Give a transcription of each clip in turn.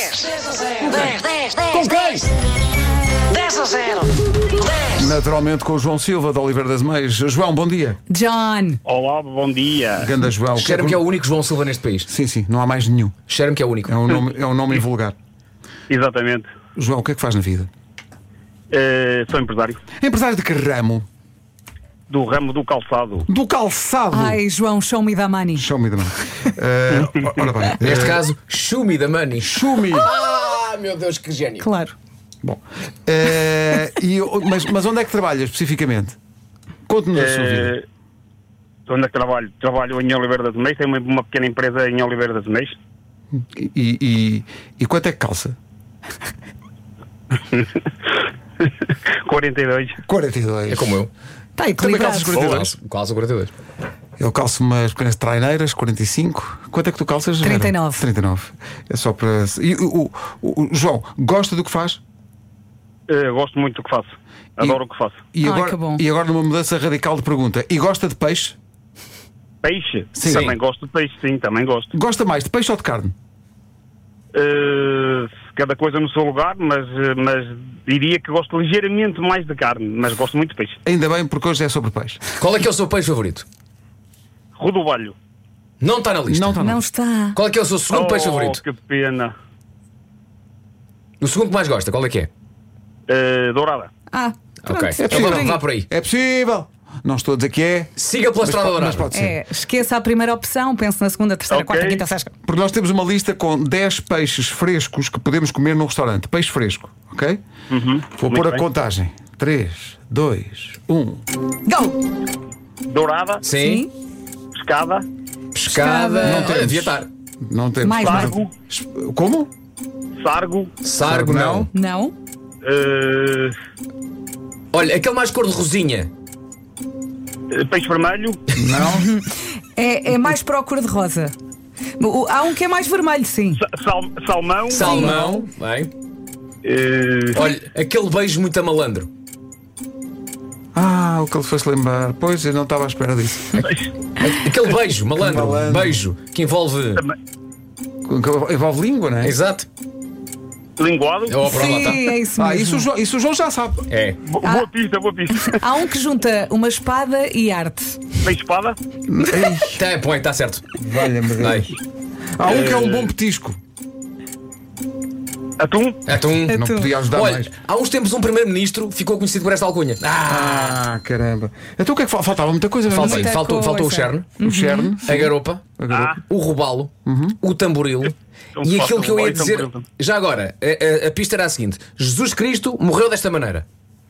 10. Com quem? 10-0. 10. Naturalmente com o João Silva, de Oliveira das Meias. João, bom dia. John. Olá, bom dia. Ganda João. Cheira-me que é o único João Silva neste país. Sim, não há mais nenhum. Cheira-me que é o único. É um nome invulgar. Exatamente. João, o que é que faz na vida? Sou empresário Empresário de que ramo? do ramo do calçado. Do calçado. Ai, João, show me the money. Show me the money. Ora bem. Neste caso, show me the money. Chumi. Ah, meu Deus, que gênio. Claro. Bom. Mas onde é que trabalha especificamente? Conte-nos a sua vida. Onde é que trabalho? Trabalho em Oliveira das Meias. Tenho uma pequena empresa em Oliveira das Meias. E quanto é que calça? 42. 42. É como eu. Está Também equilibrado. calças 42? Calça 42. Eu calço umas pequenas traineiras, 45. Quanto é que tu calças? Vera? 39. 39. É só para. E o João, gosta do que faz? Gosto muito do que faço. Adoro o que faço. E Ai, agora, que bom. e agora numa mudança radical de pergunta. E gosta de peixe? Peixe? Sim. Também gosto de peixe, sim, também gosto. Gosta mais de peixe ou de carne? Cada coisa no seu lugar, mas diria que gosto ligeiramente mais de carne, mas gosto muito de peixe. Ainda bem, porque hoje é sobre peixe. Qual é que é o seu peixe favorito? Rodovalho. Não está na lista. Não está. Qual é que é o seu segundo peixe favorito? Que pena. O segundo que mais gosta, qual é que é? Dourada. Ah, pronto. Ok. É possível. Vá por aí. É possível. Não estou a dizer que é. Siga pela estrada Mas dourada. pode ser. É, esqueça a primeira opção, pense na segunda, terceira, Ok. quarta, quinta, sexta. Porque nós temos uma lista com 10 peixes frescos que podemos comer num restaurante. Peixe fresco, ok? Vou Muito pôr a bem. contagem. 3, 2, 1. Go! Dourada. Sim. Pescada. Pescada. Não Olha, temos. devia estar. Não temos. Mais Sargo. Como? Sargo. Sargo, não. Não? Olha, aquele mais cor de rosinha. Peixe vermelho. Não. É mais para a cor de rosa. Há um que é mais vermelho, sim. Salmão. Salmão. Bem. Olha, aquele beijo muito malandro. O que ele foi-se lembrar. Pois, eu não estava à espera disso. Aquele beijo, malandro. Malandro. Beijo que envolve. Envolve língua, não é? Exato. Linguado. Oh, pronto, lá está. Sim, é isso mesmo. Isso o João já sabe. É. Boa pista, boa pista. Há um que junta uma espada e arte. Peixe espada. Põe, está certo. Valha-me Deus. Vai. Há um que é um bom petisco. Atum. Atum. Não podia ajudar Olha, mais. há uns tempos um primeiro-ministro ficou conhecido por esta alcunha. Caramba. Então o que é que faltava? Muita coisa, não é? Falta, Muita faltou o coisa. cherne, O cherne, a garopa, a garopa. o robalo, o tamboril. Então E faço aquilo que eu ia robalo e dizer, tamboril. já agora, a pista era a seguinte: Jesus Cristo morreu desta maneira,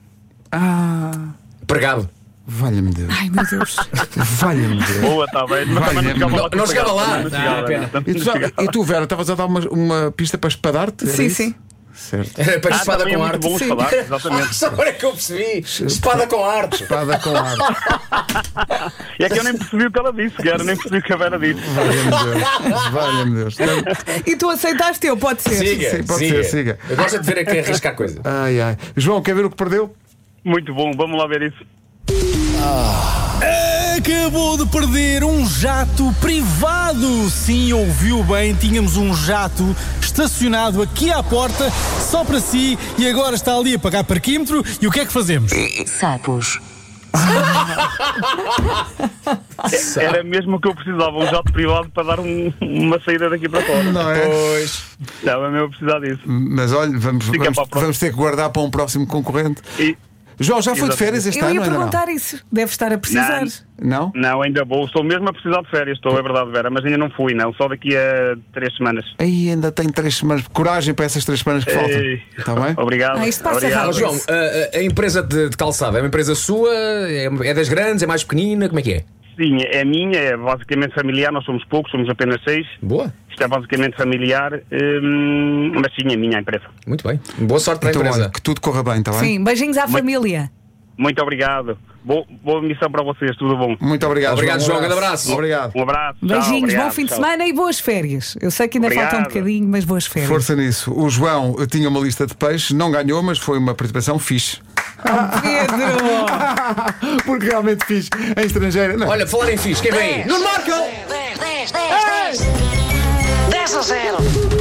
pregado. Valha-me Deus. Ai, meu Deus. Valha-me Deus. Boa, está bem. Mas também não chegava lá. Não chegava lá. Não chegava, pena. não. E tu, Vera, estavas a dar uma pista para espadar-te? Era Sim, isso? sim. Certo. Era para espada também é com muito arte. bom Sim. falar, exatamente. Só agora é que eu percebi: espada com arte. Espada com arte. É que eu nem percebi o que ela disse, cara. Nem percebi o que a Vera disse. Valha-me Deus. Valha-me Deus. E tu aceitaste eu, pode ser. Siga, Sim, pode ser, siga. Eu gosto de ver aqui arriscar coisa. Ai, ai. João, quer ver o que perdeu? Muito bom, vamos lá ver isso. Acabou de perder um jato privado. Sim, ouviu bem, tínhamos um jato estacionado aqui à porta, só para si, e agora está ali a pagar parquímetro. E o que é que fazemos? Sapos. Era mesmo o que eu precisava, um jato privado para dar uma saída daqui para fora. Não é? Pois. Estava mesmo a precisar disso. Mas olha, vamos Fica para a próxima. ter que guardar para um próximo concorrente. E, João, já foi de férias este Eu ano? ia Ainda perguntar isso. Deve estar a precisar. Não? não, ainda vou. Estou mesmo a precisar de férias, estou, é verdade, Vera, mas ainda não fui, não. Só daqui a 3 semanas. Aí ainda tem 3 semanas. Coragem para essas 3 semanas que faltam. Ei. Está bem? Obrigado. Isto passa Obrigado. rápido. João, a empresa de calçado é uma empresa sua? É das grandes? É mais pequenina? Como é que é? Sim, é minha, é basicamente familiar, nós somos poucos, somos apenas 6. Boa. Isto é basicamente familiar, mas sim, é minha a empresa. Muito bem. Boa sorte para a Então, empresa. olha, que tudo corra bem, está bem? Sim, beijinhos à família. Muito obrigado. Boa missão para vocês, tudo bom. Muito obrigado. Obrigado, João. Um Grande abraço. Obrigado. Um abraço. Tchau, Beijinhos, obrigado, bom fim de tchau. semana e boas férias. Eu sei que ainda falta um Obrigado. bocadinho, mas boas férias. Força nisso. O João tinha uma lista de peixes, não ganhou, mas foi uma participação fixe. Pedro! Porque realmente fixe. Em estrangeira. Não. Olha, falar em fixe, quem vem aí? Nuno Marco! 10 a 0.